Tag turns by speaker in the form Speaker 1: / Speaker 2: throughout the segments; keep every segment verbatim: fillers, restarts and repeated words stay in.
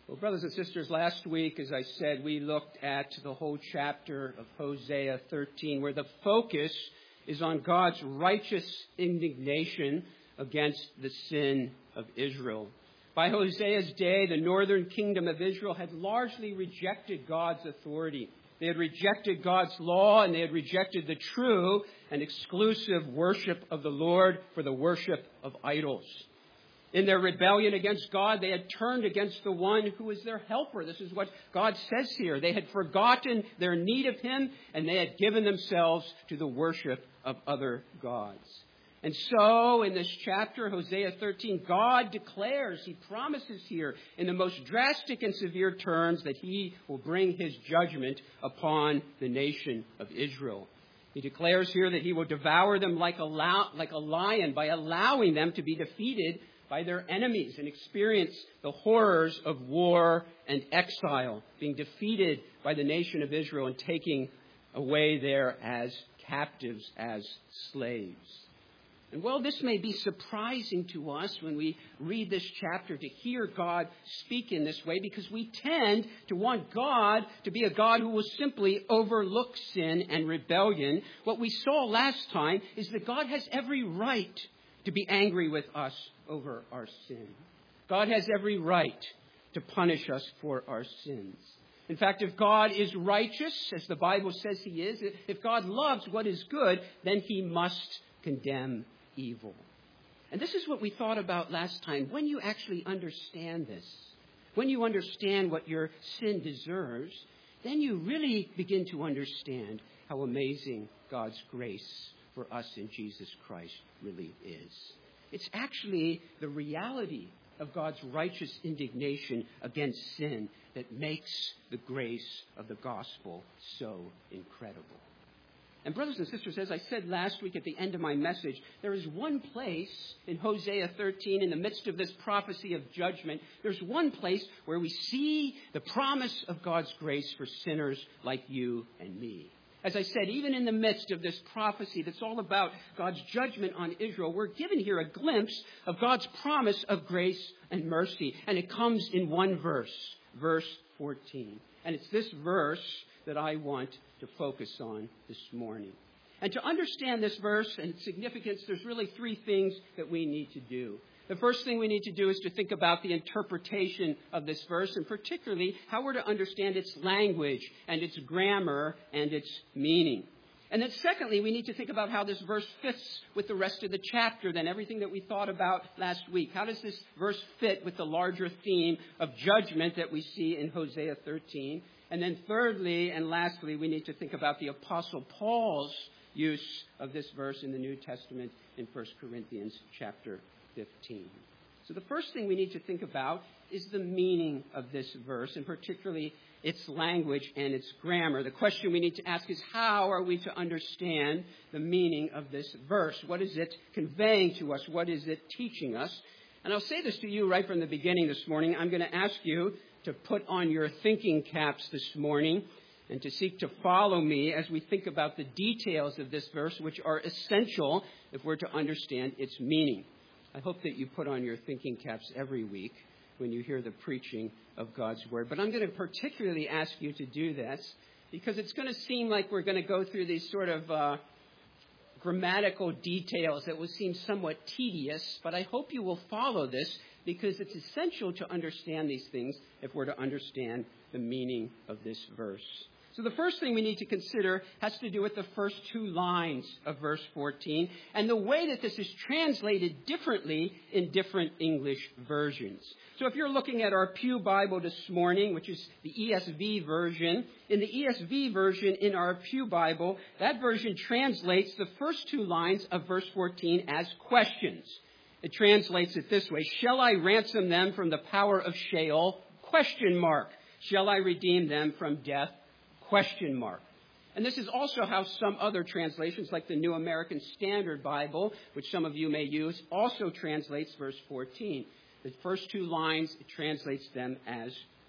Speaker 1: Well, brothers and sisters, last week, as I said, we looked at the whole chapter of Hosea thirteen, where the focus is on God's righteous indignation against the sin of Israel. By Hosea's day, the northern kingdom of Israel had largely rejected God's authority. They had rejected God's law, and they had rejected the true and exclusive worship of the Lord for the worship of idols. In their rebellion against God, they had turned against the one who is their helper. This is what God says here. They had forgotten their need of Him, and they had given themselves to the worship of other gods. And so, in this chapter, Hosea thirteen, God declares, He promises here in the most drastic and severe terms that He will bring His judgment upon the nation of Israel. He declares here that He will devour them like a, like a lion by allowing them to be defeated by their enemies and experience the horrors of war and exile, being defeated by the nation of Israel and taking away there as captives, as slaves. And while this may be surprising to us when we read this chapter to hear God speak in this way, because we tend to want God to be a God who will simply overlook sin and rebellion, what we saw last time is that God has every right to be angry with us over our sin. God has every right to punish us for our sins. In fact, if God is righteous, as the Bible says He is, if God loves what is good, then He must condemn evil. And this is what we thought about last time. When you actually understand this, when you understand what your sin deserves, then you really begin to understand how amazing God's grace for us in Jesus Christ really is. It's actually the reality of God's righteous indignation against sin that makes the grace of the gospel so incredible. And brothers and sisters, as I said last week at the end of my message, there is one place in Hosea thirteen, in the midst of this prophecy of judgment, there's one place where we see the promise of God's grace for sinners like you and me. As I said, even in the midst of this prophecy that's all about God's judgment on Israel, we're given here a glimpse of God's promise of grace and mercy. And it comes in one verse, verse fourteen. And it's this verse that I want to focus on this morning. And to understand this verse and its significance, there's really three things that we need to do. The first thing we need to do is to think about the interpretation of this verse, and particularly how we're to understand its language and its grammar and its meaning. And then secondly, we need to think about how this verse fits with the rest of the chapter, then everything that we thought about last week. How does this verse fit with the larger theme of judgment that we see in Hosea thirteen? And then thirdly and lastly, we need to think about the Apostle Paul's use of this verse in the New Testament in First Corinthians chapter fifteen. So the first thing we need to think about is the meaning of this verse, and particularly its language and its grammar. The question we need to ask is, how are we to understand the meaning of this verse? What is it conveying to us? What is it teaching us? And I'll say this to you right from the beginning this morning. I'm going to ask you to put on your thinking caps this morning and to seek to follow me as we think about the details of this verse, which are essential if we're to understand its meaning. I hope that you put on your thinking caps every week when you hear the preaching of God's Word. But I'm going to particularly ask you to do this because it's going to seem like we're going to go through these sort of uh, grammatical details that will seem somewhat tedious. But I hope you will follow this because it's essential to understand these things if we're to understand the meaning of this verse. So the first thing we need to consider has to do with the first two lines of verse fourteen and the way that this is translated differently in different English versions. So if you're looking at our Pew Bible this morning, which is the E S V version, in the E S V version in our Pew Bible, that version translates the first two lines of verse fourteen as questions. It translates it this way: shall I ransom them from the power of Sheol? Question mark. Shall I redeem them from death? Question mark. And this is also how some other translations, like the New American Standard Bible, which some of you may use, also translates verse fourteen. The first two lines, it translates them as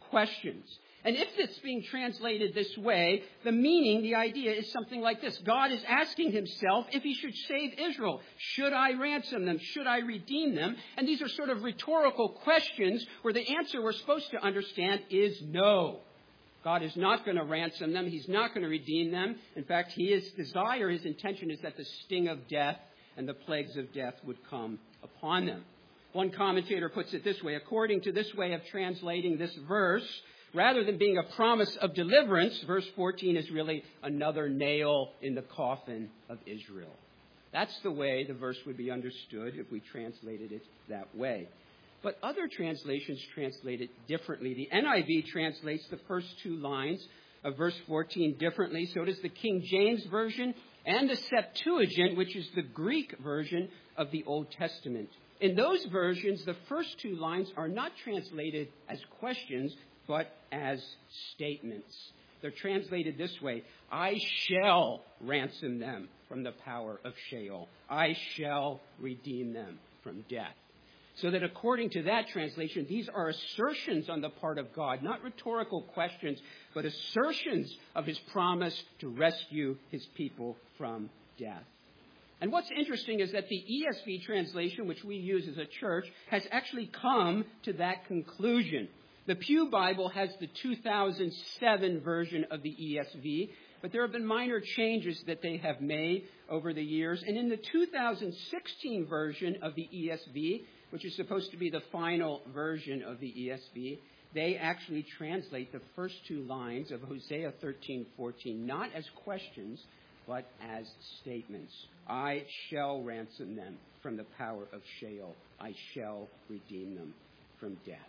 Speaker 1: questions. And if it's being translated this way, the meaning, the idea is something like this. God is asking himself if he should save Israel. Should I ransom them? Should I redeem them? And these are sort of rhetorical questions where the answer we're supposed to understand is no. God is not going to ransom them. He's not going to redeem them. In fact, his desire, his intention is that the sting of death and the plagues of death would come upon them. One commentator puts it this way. According to this way of translating this verse, rather than being a promise of deliverance, verse fourteen is really another nail in the coffin of Israel. That's the way the verse would be understood if we translated it that way. But other translations translate it differently. The N I V translates the first two lines of verse fourteen differently. So does the King James Version and the Septuagint, which is the Greek version of the Old Testament. In those versions, the first two lines are not translated as questions, but as statements. They're translated this way: I shall ransom them from the power of Sheol. I shall redeem them from death. So that according to that translation, these are assertions on the part of God, not rhetorical questions, but assertions of his promise to rescue his people from death. And what's interesting is that the E S V translation, which we use as a church, has actually come to that conclusion. The Pew Bible has the two thousand seven version of the E S V, but there have been minor changes that they have made over the years. And in the two thousand sixteen version of the E S V, which is supposed to be the final version of the E S V, they actually translate the first two lines of Hosea thirteen fourteen not as questions, but as statements. I shall ransom them from the power of Sheol. I shall redeem them from death.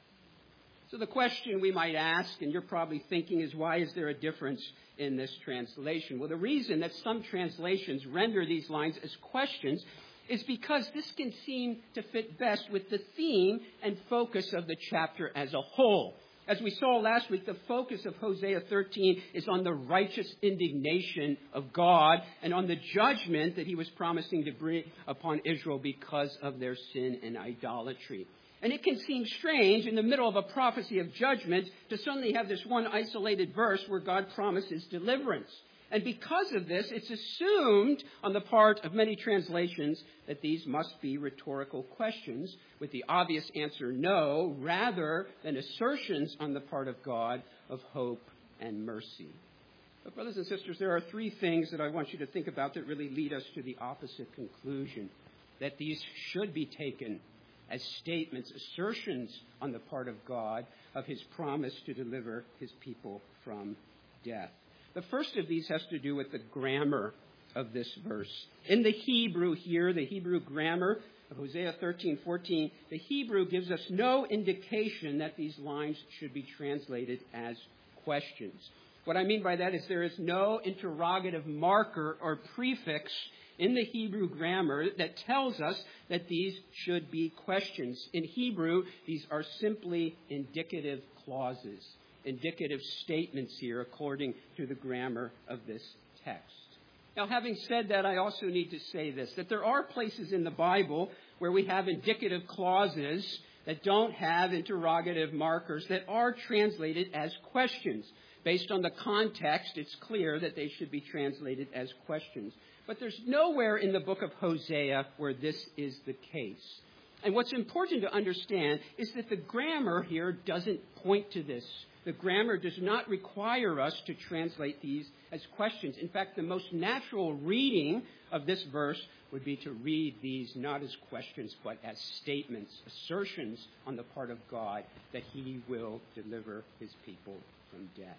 Speaker 1: So the question we might ask, and you're probably thinking, is why is there a difference in this translation? Well, the reason that some translations render these lines as questions is because this can seem to fit best with the theme and focus of the chapter as a whole. As we saw last week, the focus of Hosea thirteen is on the righteous indignation of God and on the judgment that he was promising to bring upon Israel because of their sin and idolatry. And it can seem strange in the middle of a prophecy of judgment to suddenly have this one isolated verse where God promises deliverance. And because of this, it's assumed on the part of many translations that these must be rhetorical questions with the obvious answer no, rather than assertions on the part of God of hope and mercy. But brothers and sisters, there are three things that I want you to think about that really lead us to the opposite conclusion, that these should be taken as statements, assertions on the part of God of his promise to deliver his people from death. The first of these has to do with the grammar of this verse. In the Hebrew here, the Hebrew grammar of Hosea thirteen fourteen, the Hebrew gives us no indication that these lines should be translated as questions. What I mean by that is there is no interrogative marker or prefix in the Hebrew grammar that tells us that these should be questions. In Hebrew, these are simply indicative clauses, indicative statements here according to the grammar of this text. Now, having said that, I also need to say this, that there are places in the Bible where we have indicative clauses that don't have interrogative markers that are translated as questions. Based on the context, it's clear that they should be translated as questions. But there's nowhere in the book of Hosea where this is the case. And what's important to understand is that the grammar here doesn't point to this. The grammar does not require us to translate these as questions. In fact, the most natural reading of this verse would be to read these not as questions, but as statements, assertions on the part of God that he will deliver his people from death.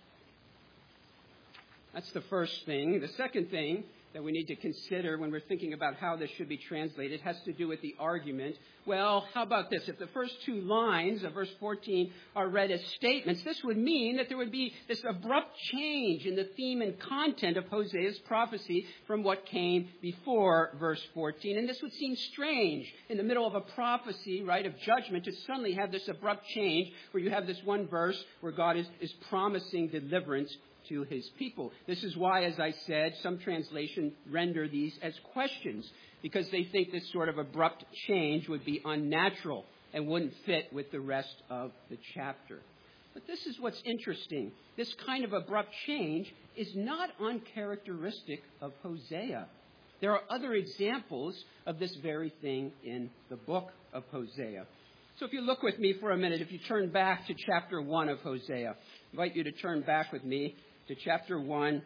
Speaker 1: That's the first thing. The second thing that we need to consider when we're thinking about how this should be translated has to do with the argument. Well, how about this? If the first two lines of verse fourteen are read as statements, this would mean that there would be this abrupt change in the theme and content of Hosea's prophecy from what came before verse fourteen. And this would seem strange in the middle of a prophecy, right, of judgment to suddenly have this abrupt change where you have this one verse where God is, is promising deliverance to his people. This is why, as I said, some translations render these as questions, because they think this sort of abrupt change would be unnatural and wouldn't fit with the rest of the chapter. But this is what's interesting. This kind of abrupt change is not uncharacteristic of Hosea. There are other examples of this very thing in the book of Hosea. So if you look with me for a minute, if you turn back to chapter one of Hosea, I invite you to turn back with me to chapter one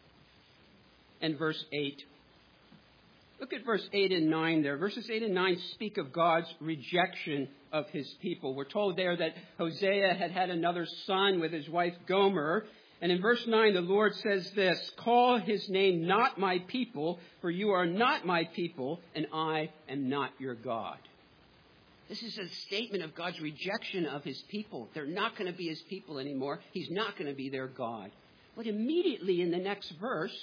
Speaker 1: and verse eight. Look at verse eight and nine there. Verses eight and nine speak of God's rejection of his people. We're told there that Hosea had had another son with his wife Gomer. And in verse nine, the Lord says this, "Call his name not my people, for you are not my people, and I am not your God." This is a statement of God's rejection of his people. They're not going to be his people anymore. He's not going to be their God. But immediately in the next verse,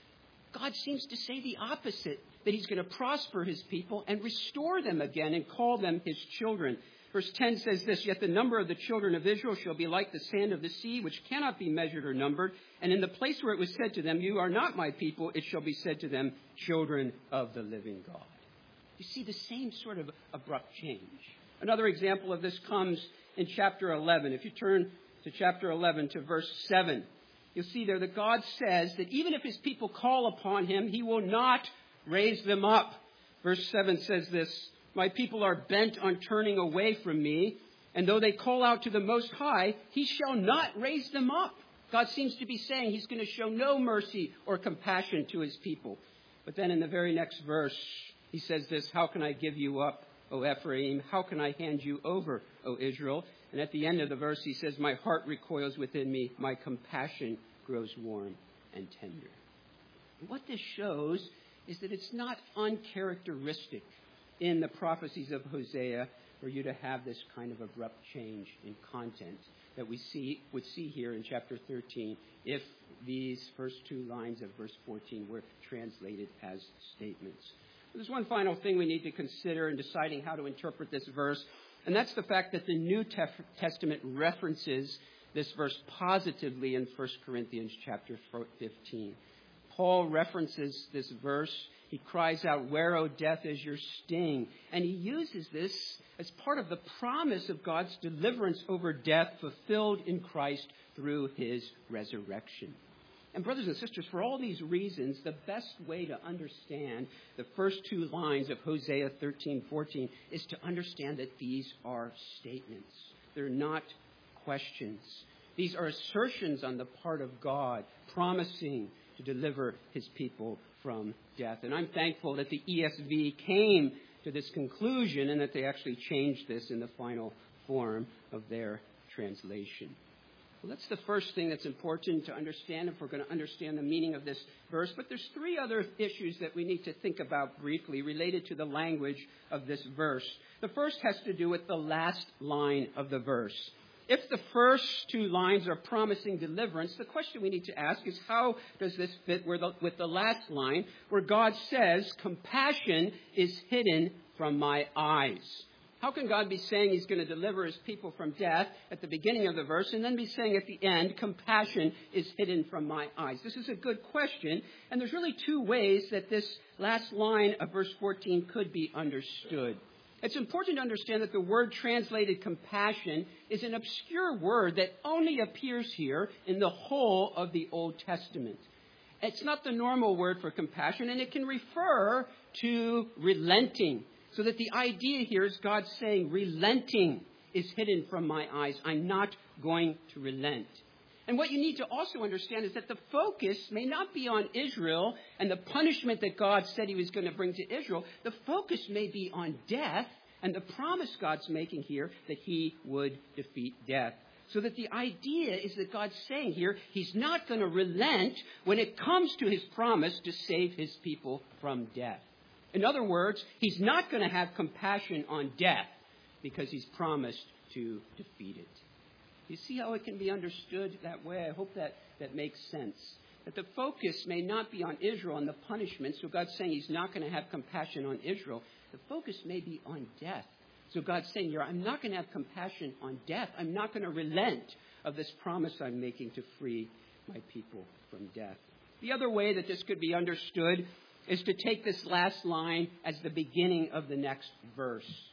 Speaker 1: God seems to say the opposite, that he's going to prosper his people and restore them again and call them his children. Verse ten says this, "Yet the number of the children of Israel shall be like the sand of the sea, which cannot be measured or numbered. And in the place where it was said to them, 'You are not my people,' it shall be said to them, 'Children of the living God.'" You see the same sort of abrupt change. Another example of this comes in chapter eleven. If you turn to chapter eleven to verse seven, you'll see there that God says that even if his people call upon him, he will not raise them up. Verse seven says this, "My people are bent on turning away from me, and though they call out to the Most High, he shall not raise them up." God seems to be saying he's going to show no mercy or compassion to his people. But then in the very next verse, he says this, "How can I give you up, O Ephraim? How can I hand you over, O Israel?" And at the end of the verse, he says, "My heart recoils within me. My compassion grows warm and tender." And what this shows is that it's not uncharacteristic in the prophecies of Hosea for you to have this kind of abrupt change in content that we see would see here in chapter thirteen if these first two lines of verse fourteen were translated as statements. There's one final thing we need to consider in deciding how to interpret this verse, and that's the fact that the New Testament references this verse positively in First Corinthians chapter fifteen. Paul references this verse. He cries out, "Where, O death, is your sting?" And he uses this as part of the promise of God's deliverance over death fulfilled in Christ through his resurrection. And brothers and sisters, for all these reasons, the best way to understand the first two lines of Hosea thirteen fourteen is to understand that these are statements. They're not questions. These are assertions on the part of God, promising to deliver his people from death. And I'm thankful that the E S V came to this conclusion and that they actually changed this in the final form of their translation. Well, that's the first thing that's important to understand if we're going to understand the meaning of this verse. But there's three other issues that we need to think about briefly related to the language of this verse. The first has to do with the last line of the verse. If the first two lines are promising deliverance, the question we need to ask is, how does this fit with the, with the last line where God says, "Compassion is hidden from my eyes"? How can God be saying he's going to deliver his people from death at the beginning of the verse and then be saying at the end, "Compassion is hidden from my eyes"? This is a good question, and there's really two ways that this last line of verse fourteen could be understood. It's important to understand that the word translated compassion is an obscure word that only appears here in the whole of the Old Testament. It's not the normal word for compassion, and it can refer to relenting. So that the idea here is God saying, relenting is hidden from my eyes. I'm not going to relent. And what you need to also understand is that the focus may not be on Israel and the punishment that God said he was going to bring to Israel. The focus may be on death and the promise God's making here that he would defeat death. So that the idea is that God's saying here he's not going to relent when it comes to his promise to save his people from death. In other words, he's not going to have compassion on death because he's promised to defeat it. You see how it can be understood that way? I hope that, that makes sense. That the focus may not be on Israel and the punishment. So God's saying he's not going to have compassion on Israel. The focus may be on death. So God's saying here, I'm not going to have compassion on death. I'm not going to relent of this promise I'm making to free my people from death. The other way that this could be understood is to take this last line as the beginning of the next verse.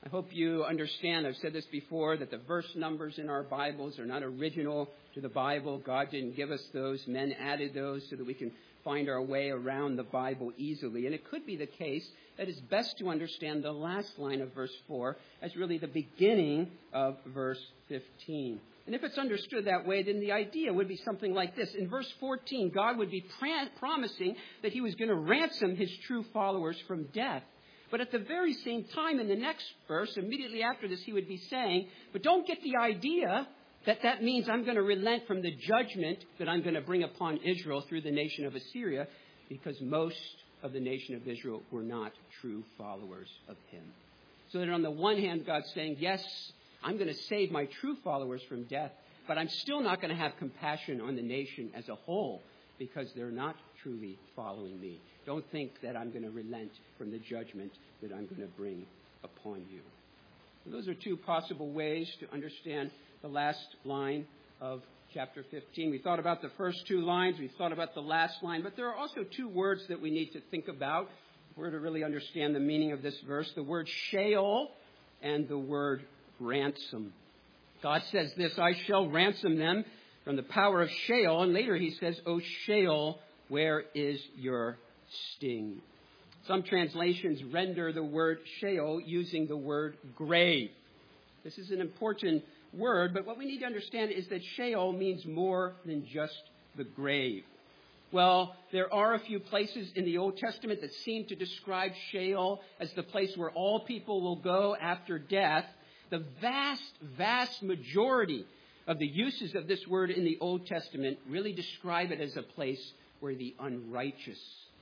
Speaker 1: I hope you understand, I've said this before, that the verse numbers in our Bibles are not original to the Bible. God didn't give us those. Men added those so that we can find our way around the Bible easily. And it could be the case that it's best to understand the last line of verse four as really the beginning of verse fifteen. And if it's understood that way, then the idea would be something like this. In verse fourteen, God would be pr- promising that he was going to ransom his true followers from death. But at the very same time, in the next verse, immediately after this, he would be saying, but don't get the idea that that means I'm going to relent from the judgment that I'm going to bring upon Israel through the nation of Assyria, because most of the nation of Israel were not true followers of him. So that on the one hand, God's saying, yes, I'm going to save my true followers from death, but I'm still not going to have compassion on the nation as a whole because they're not truly following me. Don't think that I'm going to relent from the judgment that I'm going to bring upon you. So those are two possible ways to understand the last line of chapter fifteen. We thought about the first two lines. We thought about the last line. But there are also two words that we need to think about if we're to really understand the meaning of this verse. The word Sheol and the word ransom. God says this, I shall ransom them from the power of Sheol. And later he says, O Sheol, where is your sting? Some translations render the word Sheol using the word grave. This is an important word, but what we need to understand is that Sheol means more than just the grave. Well, there are a few places in the Old Testament that seem to describe Sheol as the place where all people will go after death. The vast, vast majority of the uses of this word in the Old Testament really describe it as a place where the unrighteous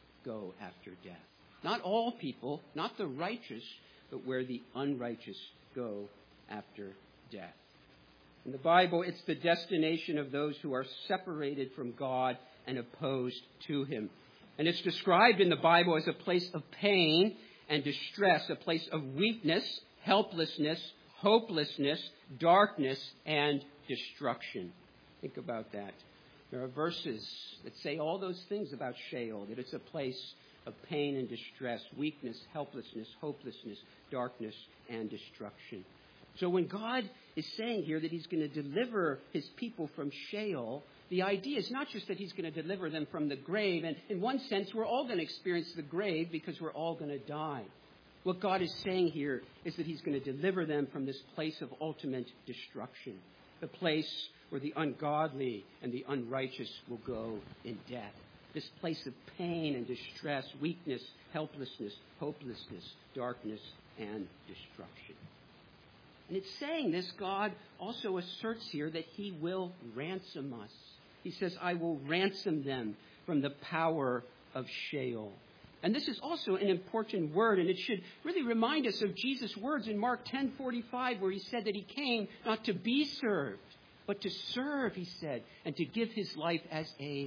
Speaker 1: go after death. Not all people, not the righteous, but where the unrighteous go after death. In the Bible, it's the destination of those who are separated from God and opposed to him. And it's described in the Bible as a place of pain and distress, a place of weakness, helplessness, hopelessness, darkness, and destruction. Think about that. There are verses that say all those things about Sheol, that it's a place of pain and distress, weakness, helplessness, hopelessness, darkness, and destruction. So when God is saying here that he's going to deliver his people from Sheol, the idea is not just that he's going to deliver them from the grave. And in one sense, we're all going to experience the grave because we're all going to die. What God is saying here is that he's going to deliver them from this place of ultimate destruction, the place where the ungodly and the unrighteous will go in death. This place of pain and distress, weakness, helplessness, hopelessness, darkness, and destruction. And it's saying this, God also asserts here that he will ransom us. He says, I will ransom them from the power of Sheol. And this is also an important word, and it should really remind us of Jesus' words in Mark ten forty-five, where he said that he came not to be served, but to serve, he said, and to give his life as a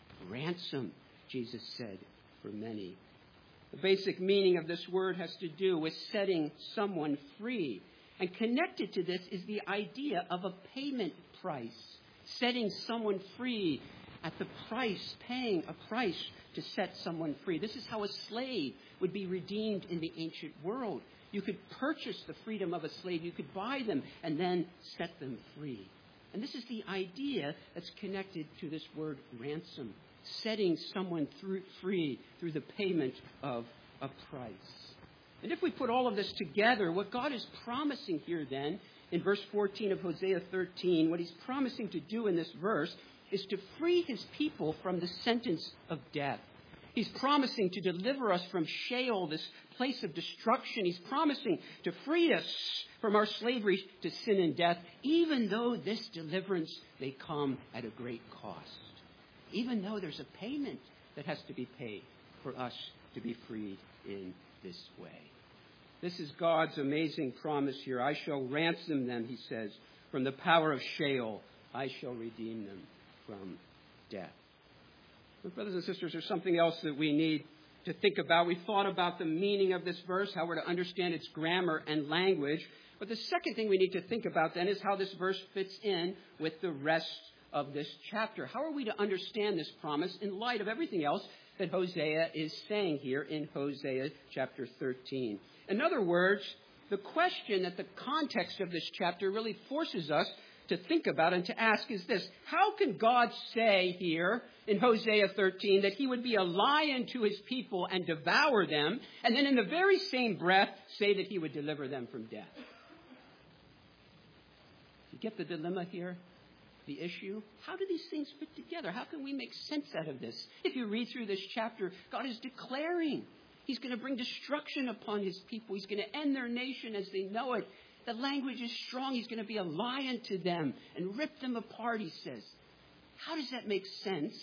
Speaker 1: ransom, Jesus said, for many. The basic meaning of this word has to do with setting someone free. And connected to this is the idea of a payment price, setting someone free at the price, paying a price to set someone free. This is how a slave would be redeemed in the ancient world. You could purchase the freedom of a slave. You could buy them and then set them free. And this is the idea that's connected to this word ransom, setting someone through, free through the payment of a price. And if we put all of this together, what God is promising here then, in verse fourteen of Hosea thirteen, what he's promising to do in this verse is to free his people from the sentence of death. He's promising to deliver us from Sheol, this place of destruction. He's promising to free us from our slavery to sin and death, even though this deliverance may come at a great cost. Even though there's a payment that has to be paid for us to be freed in this way. This is God's amazing promise here. I shall ransom them, he says, from the power of Sheol. I shall redeem them from death. But brothers and sisters, there's something else that we need to think about. We thought about the meaning of this verse, how we're to understand its grammar and language. But the second thing we need to think about then is how this verse fits in with the rest of this chapter. How are we to understand this promise in light of everything else that Hosea is saying here in Hosea chapter thirteen? In other words, the question that the context of this chapter really forces us to think about and to ask is this: how can God say here in Hosea thirteen that he would be a lion to his people and devour them, and then in the very same breath say that he would deliver them from death? You get the dilemma here? The issue? How do these things fit together? How can we make sense out of this? If you read through this chapter, God is declaring he's going to bring destruction upon his people. He's going to end their nation as they know it. The language is strong. He's going to be a lion to them and rip them apart, he says. How does that make sense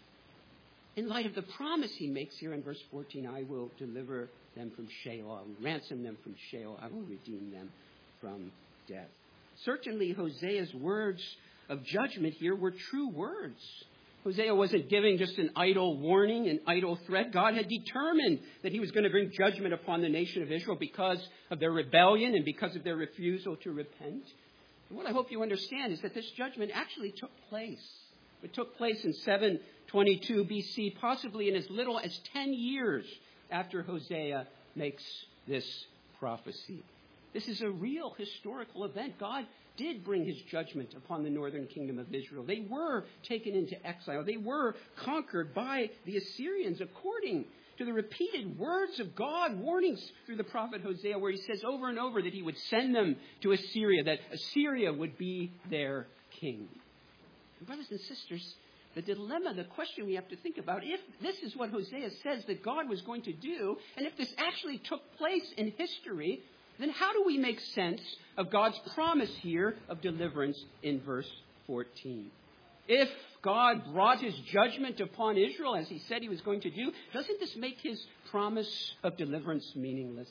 Speaker 1: in light of the promise he makes here in verse fourteen? I will deliver them from Sheol. I will ransom them from Sheol. I will redeem them from death. Certainly, Hosea's words of judgment here were true words. Hosea wasn't giving just an idle warning, an idle threat. God had determined that he was going to bring judgment upon the nation of Israel because of their rebellion and because of their refusal to repent. And what I hope you understand is that this judgment actually took place. It took place in seven twenty-two B C, possibly in as little as ten years after Hosea makes this prophecy. This is a real historical event. God did bring his judgment upon the northern kingdom of Israel. They were taken into exile. They were conquered by the Assyrians according to the repeated words of God, warnings through the prophet Hosea, where he says over and over that he would send them to Assyria, that Assyria would be their king. And brothers and sisters, the dilemma, the question we have to think about, if this is what Hosea says that God was going to do, and if this actually took place in history, then how do we make sense of God's promise here of deliverance in verse fourteen? If God brought his judgment upon Israel as he said he was going to do, doesn't this make his promise of deliverance meaningless?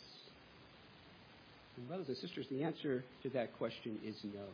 Speaker 1: And brothers and sisters, the answer to that question is no.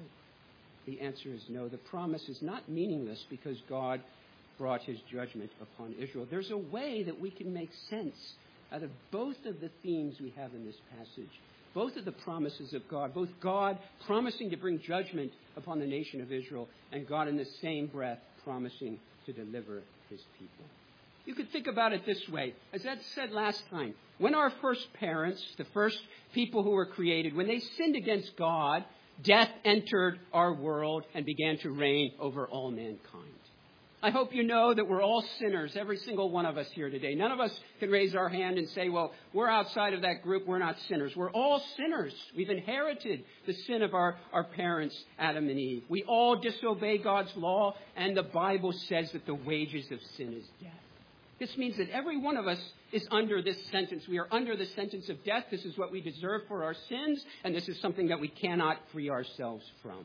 Speaker 1: The answer is no. The promise is not meaningless because God brought his judgment upon Israel. There's a way that we can make sense out of both of the themes we have in this passage. Both of the promises of God, both God promising to bring judgment upon the nation of Israel and God in the same breath promising to deliver his people. You could think about it this way. As Ed said last time, when our first parents, the first people who were created, when they sinned against God, death entered our world and began to reign over all mankind. I hope you know that we're all sinners, every single one of us here today. None of us can raise our hand and say, well, we're outside of that group, we're not sinners. We're all sinners. We've inherited the sin of our, our parents, Adam and Eve. We all disobey God's law, and the Bible says that the wages of sin is death. This means that every one of us is under this sentence. We are under the sentence of death. This is what we deserve for our sins, and this is something that we cannot free ourselves from.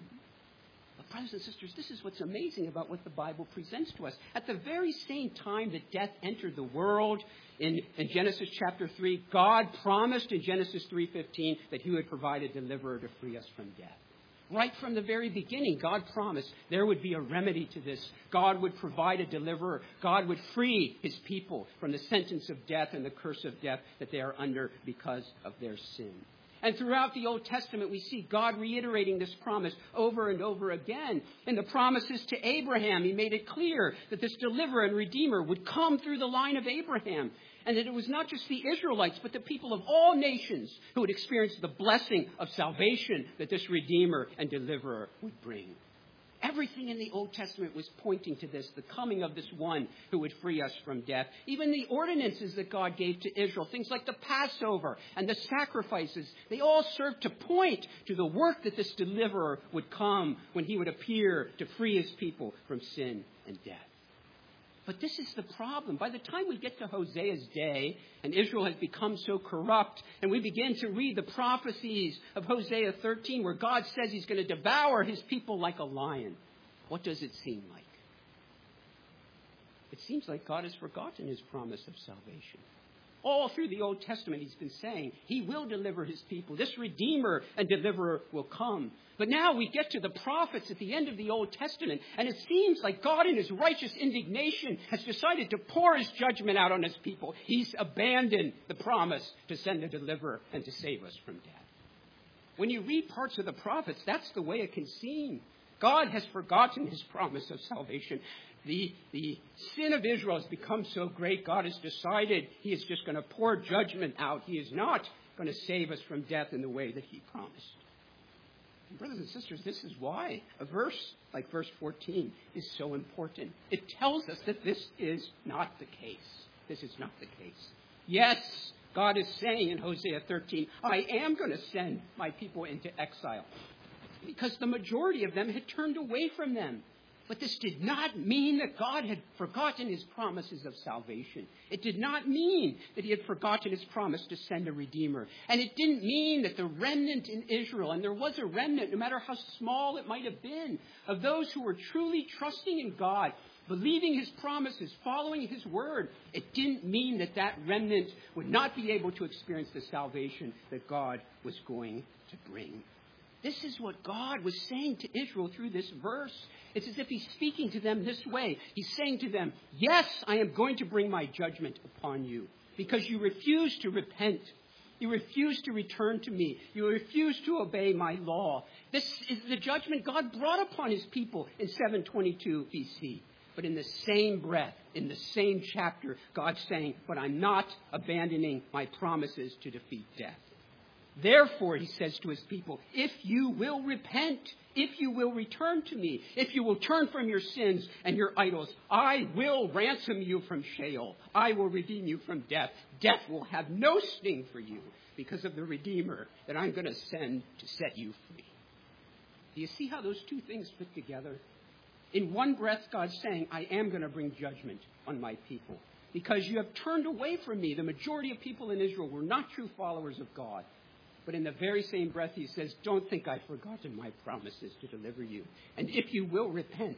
Speaker 1: But brothers and sisters, this is what's amazing about what the Bible presents to us. At the very same time that death entered the world in, in Genesis chapter three, God promised in Genesis three fifteen that he would provide a deliverer to free us from death. Right from the very beginning, God promised there would be a remedy to this. God would provide a deliverer. God would free his people from the sentence of death and the curse of death that they are under because of their sin. And throughout the Old Testament, we see God reiterating this promise over and over again. In the promises to Abraham, he made it clear that this deliverer and redeemer would come through the line of Abraham. And that it was not just the Israelites, but the people of all nations who would experience the blessing of salvation that this redeemer and deliverer would bring. Everything in the Old Testament was pointing to this, the coming of this one who would free us from death. Even the ordinances that God gave to Israel, things like the Passover and the sacrifices, they all served to point to the work that this deliverer would come when he would appear to free his people from sin and death. But this is the problem. By the time we get to Hosea's day, and Israel has become so corrupt, and we begin to read the prophecies of Hosea thirteen, where God says he's going to devour his people like a lion, what does it seem like? It seems like God has forgotten his promise of salvation. All through the Old Testament, he's been saying he will deliver his people. This Redeemer and Deliverer will come. But now we get to the prophets at the end of the Old Testament, and it seems like God in his righteous indignation has decided to pour his judgment out on his people. He's abandoned the promise to send a deliverer and to save us from death. When you read parts of the prophets, that's the way it can seem. God has forgotten his promise of salvation. The, the sin of Israel has become so great, God has decided he is just going to pour judgment out. He is not going to save us from death in the way that he promised. And brothers and sisters, this is why a verse like verse fourteen is so important. It tells us that this is not the case. This is not the case. Yes, God is saying in Hosea thirteen, I am going to send my people into exile because the majority of them had turned away from them. But this did not mean that God had forgotten his promises of salvation. It did not mean that he had forgotten his promise to send a Redeemer. And it didn't mean that the remnant in Israel, and there was a remnant, no matter how small it might have been, of those who were truly trusting in God, believing his promises, following his word, it didn't mean that that remnant would not be able to experience the salvation that God was going to bring. This is what God was saying to Israel through this verse. It's as if he's speaking to them this way. He's saying to them, yes, I am going to bring my judgment upon you because you refuse to repent. You refuse to return to me. You refuse to obey my law. This is the judgment God brought upon his people in seven twenty-two B C. But in the same breath, in the same chapter, God's saying, but I'm not abandoning my promises to defeat death. Therefore, he says to his people, if you will repent, if you will return to me, if you will turn from your sins and your idols, I will ransom you from Sheol. I will redeem you from death. Death will have no sting for you because of the Redeemer that I'm going to send to set you free. Do you see how those two things fit together? In one breath, God's saying, I am going to bring judgment on my people because you have turned away from me. The majority of people in Israel were not true followers of God. But in the very same breath, he says, don't think I've forgotten my promises to deliver you. And if you will repent,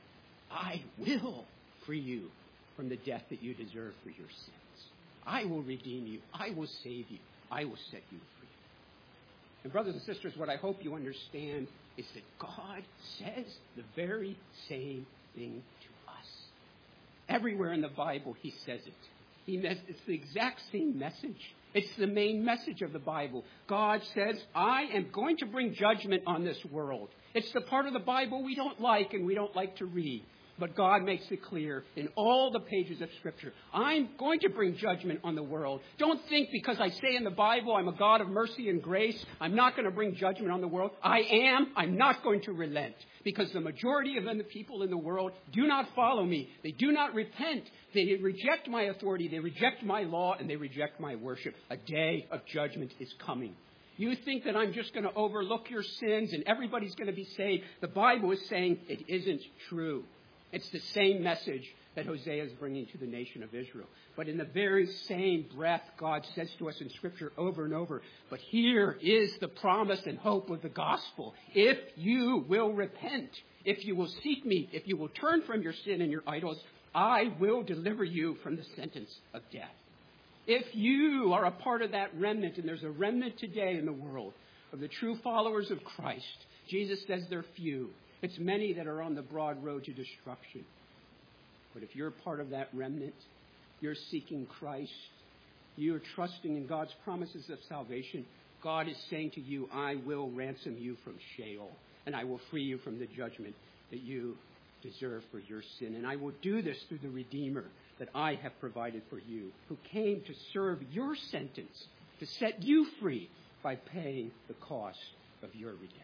Speaker 1: I will free you from the death that you deserve for your sins. I will redeem you. I will save you. I will set you free. And brothers and sisters, what I hope you understand is that God says the very same thing to us. Everywhere in the Bible, he says it. He mes- it's the exact same message. It's the main message of the Bible. God says, I am going to bring judgment on this world. It's the part of the Bible we don't like and we don't like to read. But God makes it clear in all the pages of Scripture. I'm going to bring judgment on the world. Don't think because I say in the Bible I'm a God of mercy and grace, I'm not going to bring judgment on the world. I am. I'm not going to relent. Because the majority of the people in the world do not follow me. They do not repent. They reject my authority. They reject my law. And they reject my worship. A day of judgment is coming. You think that I'm just going to overlook your sins and everybody's going to be saved. The Bible is saying it isn't true. It's the same message that Hosea is bringing to the nation of Israel. But in the very same breath, God says to us in Scripture over and over, but here is the promise and hope of the gospel. If you will repent, if you will seek me, if you will turn from your sin and your idols, I will deliver you from the sentence of death. If you are a part of that remnant, and there's a remnant today in the world of the true followers of Christ, Jesus says they're few. It's many that are on the broad road to destruction. But if you're part of that remnant, you're seeking Christ, you're trusting in God's promises of salvation, God is saying to you, I will ransom you from Sheol, and I will free you from the judgment that you deserve for your sin. And I will do this through the Redeemer that I have provided for you, who came to serve your sentence, to set you free by paying the cost of your redemption.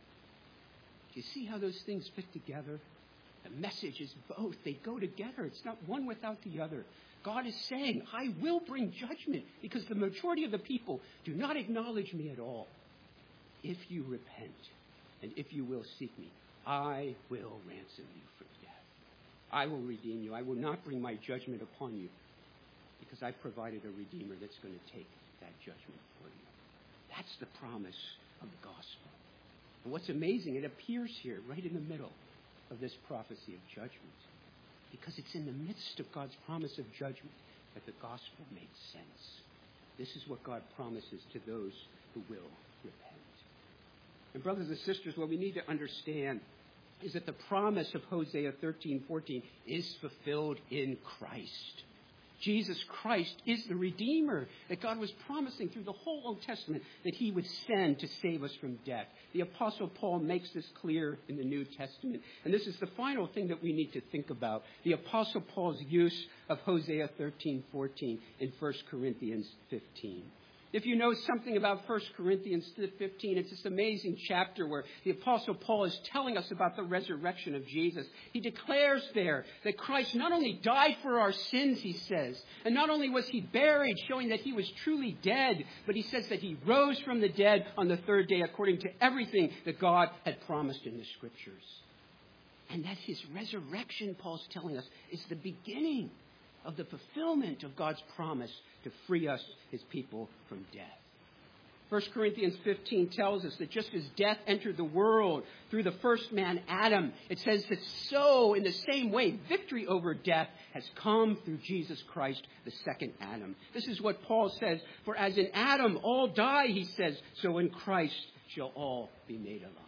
Speaker 1: Do you see how those things fit together? The message is both. They go together. It's not one without the other. God is saying, I will bring judgment because the majority of the people do not acknowledge me at all. If you repent and if you will seek me, I will ransom you from death. I will redeem you. I will not bring my judgment upon you because I provided a Redeemer that's going to take that judgment for you. That's the promise of the gospel. And what's amazing, it appears here right in the middle of this prophecy of judgment. Because it's in the midst of God's promise of judgment that the gospel makes sense. This is what God promises to those who will repent. And brothers and sisters, what we need to understand is that the promise of Hosea thirteen fourteen is fulfilled in Christ. Jesus Christ is the Redeemer that God was promising through the whole Old Testament that he would send to save us from death. The Apostle Paul makes this clear in the New Testament. And this is the final thing that we need to think about. The Apostle Paul's use of Hosea thirteen fourteen in First Corinthians fifteen. If you know something about First Corinthians fifteen, it's this amazing chapter where the Apostle Paul is telling us about the resurrection of Jesus. He declares there that Christ not only died for our sins, he says, and not only was he buried, showing that he was truly dead, but he says that he rose from the dead on the third day according to everything that God had promised in the Scriptures. And that his resurrection, Paul's telling us, is the beginning of the fulfillment of God's promise to free us, his people, from death. First Corinthians fifteen tells us that just as death entered the world through the first man, Adam, it says that so, in the same way, victory over death has come through Jesus Christ, the second Adam. This is what Paul says, for as in Adam all die, he says, so in Christ shall all be made alive.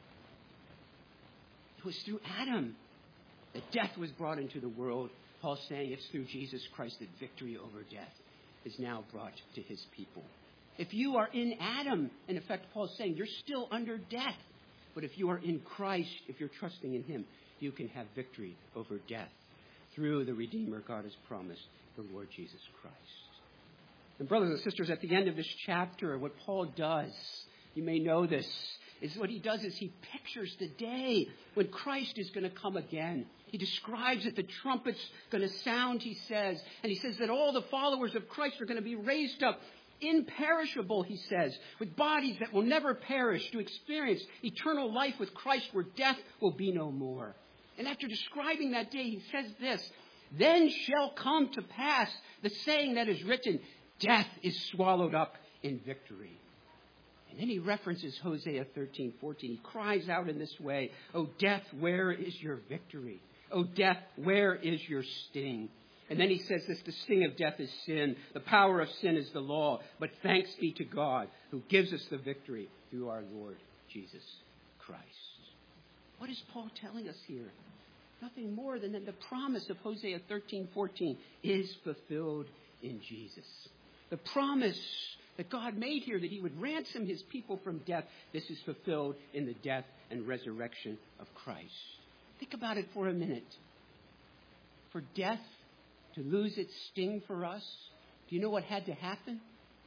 Speaker 1: It was through Adam that death was brought into the world. Paul's saying it's through Jesus Christ that victory over death is now brought to his people. If you are in Adam, in effect, Paul's saying you're still under death. But if you are in Christ, if you're trusting in him, you can have victory over death through the Redeemer God has promised, the Lord Jesus Christ. And brothers and sisters, at the end of this chapter, what Paul does, you may know this, is what he does is he pictures the day when Christ is going to come again. He describes it, the trumpet's going to sound, he says. And he says that all the followers of Christ are going to be raised up, imperishable, he says, with bodies that will never perish, to experience eternal life with Christ where death will be no more. And after describing that day, he says this, then shall come to pass the saying that is written, death is swallowed up in victory. And then he references Hosea thirteen fourteen. He cries out in this way, O death, where is your victory? O death, where is your sting? And then he says this, the sting of death is sin. The power of sin is the law. But thanks be to God who gives us the victory through our Lord Jesus Christ. What is Paul telling us here? Nothing more than that the promise of Hosea thirteen fourteen is fulfilled in Jesus. The promise that God made here that he would ransom his people from death, this is fulfilled in the death and resurrection of Christ. Think about it for a minute. For death to lose its sting for us, do you know what had to happen?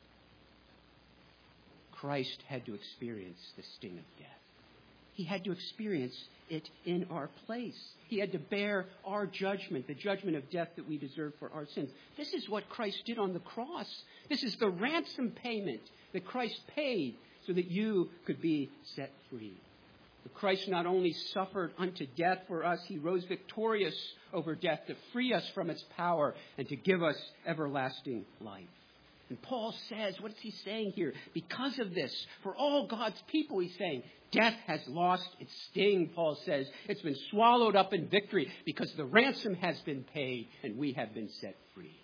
Speaker 1: Christ had to experience the sting of death. He had to experience it in our place. He had to bear our judgment, the judgment of death that we deserve for our sins. This is what Christ did on the cross. This is the ransom payment that Christ paid so that you could be set free. But Christ not only suffered unto death for us, he rose victorious over death to free us from its power and to give us everlasting life. And Paul says, what is he saying here? Because of this, for all God's people, he's saying, death has lost its sting, Paul says. It's been swallowed up in victory because the ransom has been paid and we have been set free.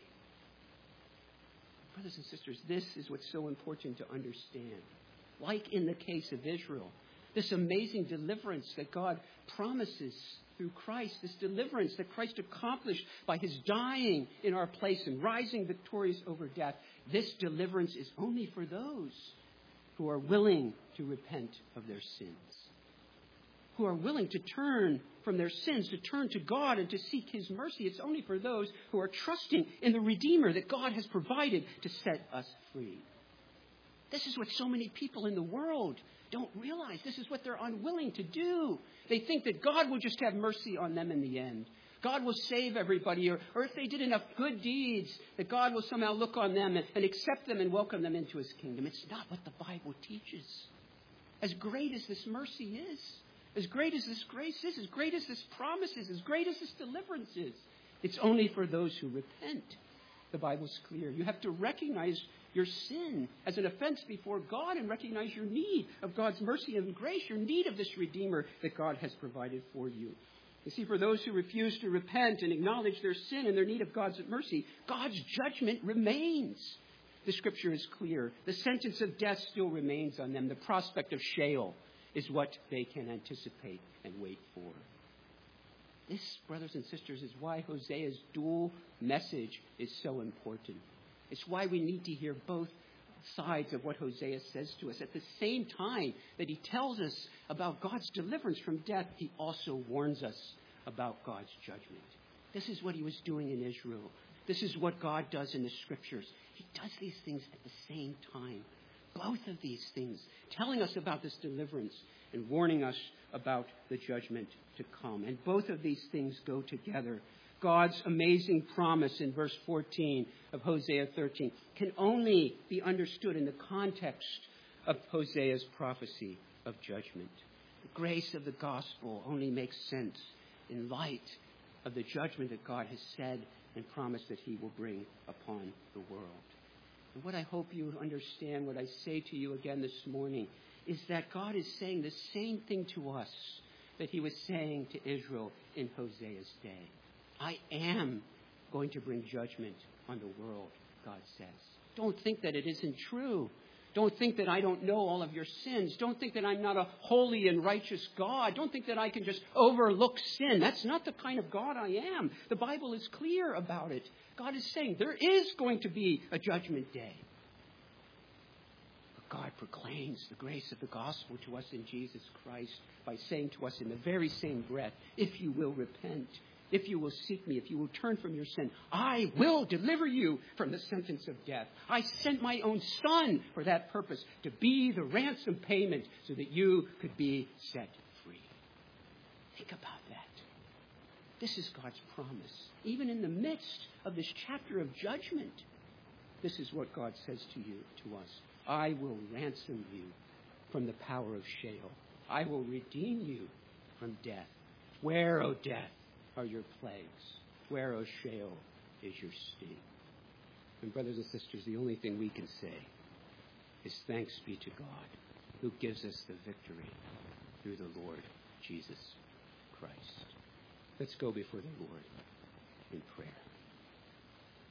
Speaker 1: Brothers and sisters, this is what's so important to understand. Like in the case of Israel, this amazing deliverance that God promises through Christ, this deliverance that Christ accomplished by his dying in our place and rising victorious over death, this deliverance is only for those who are willing to repent of their sins, who are willing to turn from their sins, to turn to God and to seek his mercy. It's only for those who are trusting in the Redeemer that God has provided to set us free. This is what so many people in the world don't realize. This is what they're unwilling to do. They think that God will just have mercy on them in the end. God will save everybody, or, or if they did enough good deeds, that God will somehow look on them and, and accept them and welcome them into his kingdom. It's not what the Bible teaches. As great as this mercy is, as great as this grace is, as great as this promise is, as great as this deliverance is, it's only for those who repent. The Bible's clear. You have to recognize your sin as an offense before God and recognize your need of God's mercy and grace, your need of this Redeemer that God has provided for you. You see, for those who refuse to repent and acknowledge their sin and their need of God's mercy, God's judgment remains. The Scripture is clear. The sentence of death still remains on them. The prospect of Sheol is what they can anticipate and wait for. This, brothers and sisters, is why Hosea's dual message is so important. It's why we need to hear both sides of what Hosea says to us. At the same time that he tells us about God's deliverance from death, he also warns us about God's judgment. This is what he was doing in Israel. This is what God does in the Scriptures. He does these things at the same time. Both of these things, telling us about this deliverance and warning us about the judgment to come. And both of these things go together. God's amazing promise in verse fourteen of Hosea thirteen can only be understood in the context of Hosea's prophecy of judgment. The grace of the gospel only makes sense in light of the judgment that God has said and promised that he will bring upon the world. And what I hope you understand, what I say to you again this morning, is that God is saying the same thing to us that he was saying to Israel in Hosea's day. I am going to bring judgment on the world, God says. Don't think that it isn't true. Don't think that I don't know all of your sins. Don't think that I'm not a holy and righteous God. Don't think that I can just overlook sin. That's not the kind of God I am. The Bible is clear about it. God is saying there is going to be a judgment day. But God proclaims the grace of the gospel to us in Jesus Christ by saying to us in the very same breath, if you will repent, if you will seek me, if you will turn from your sin, I will deliver you from the sentence of death. I sent my own Son for that purpose, to be the ransom payment so that you could be set free. Think about that. This is God's promise. Even in the midst of this chapter of judgment, this is what God says to you, to us. I will ransom you from the power of Sheol. I will redeem you from death. Where, O death, are your plagues? Where, O Sheol, is your sting? And brothers and sisters, the only thing we can say is thanks be to God who gives us the victory through the Lord Jesus Christ. Let's go before the Lord in prayer.